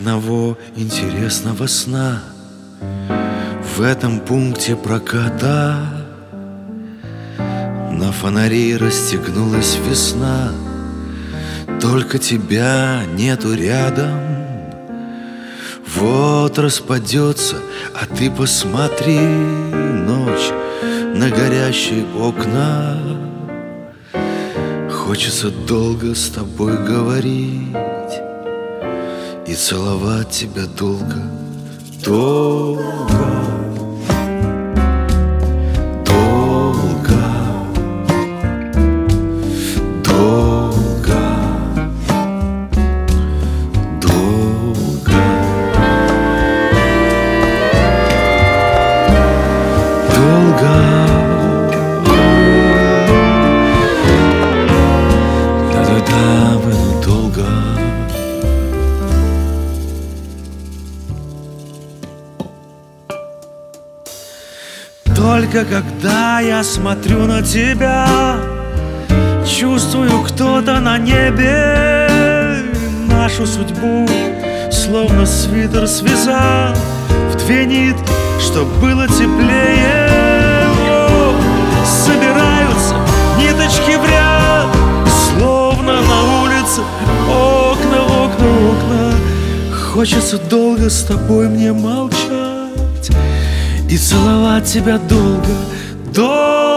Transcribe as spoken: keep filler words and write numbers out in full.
одного интересного сна в этом пункте проката на фонари расстегнулась весна, только тебя нету рядом. Вот распадется, а ты посмотри, ночь на горящие окна. Хочется долго с тобой говорить и целовать тебя долго, долго, долго, долго, долго, долго. Да-да-да, было долго. Только когда я смотрю на тебя, чувствую, кто-то на небе нашу судьбу словно свитер связал в две нитки, чтоб было теплее. О, собираются ниточки в ряд, словно на улице окна, окна, окна. Хочется долго с тобой мне молчать и целовать тебя долго, долго.